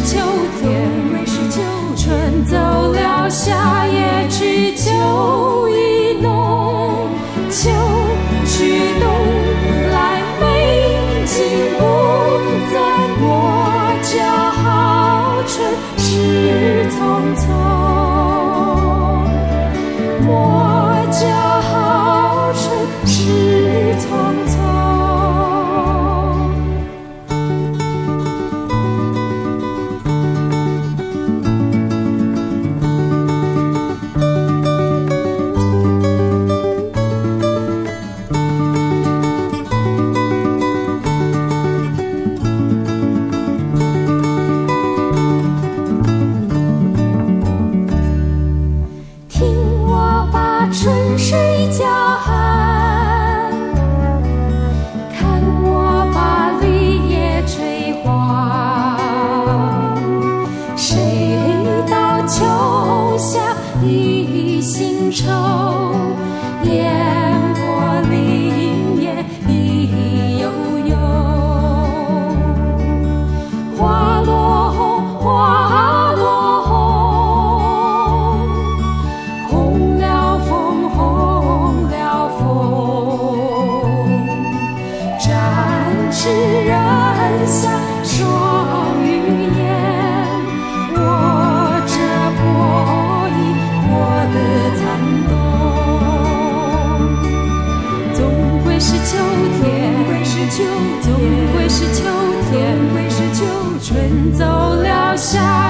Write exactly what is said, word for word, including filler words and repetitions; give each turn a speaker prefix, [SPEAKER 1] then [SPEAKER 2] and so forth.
[SPEAKER 1] 秋天，春走了，夏也去，秋意浓，秋去冬来，美景不再，莫叫好春事匆匆，莫叫好春事匆匆。春水叫喊，看我把绿叶吹黄。谁道秋夏一心愁，烟波林叶意悠悠。花落红，花落红，红了风，红了风。展翅人下双羽燕，握着破衣我的残冬。总归是秋天，总归是秋天，春走了，夏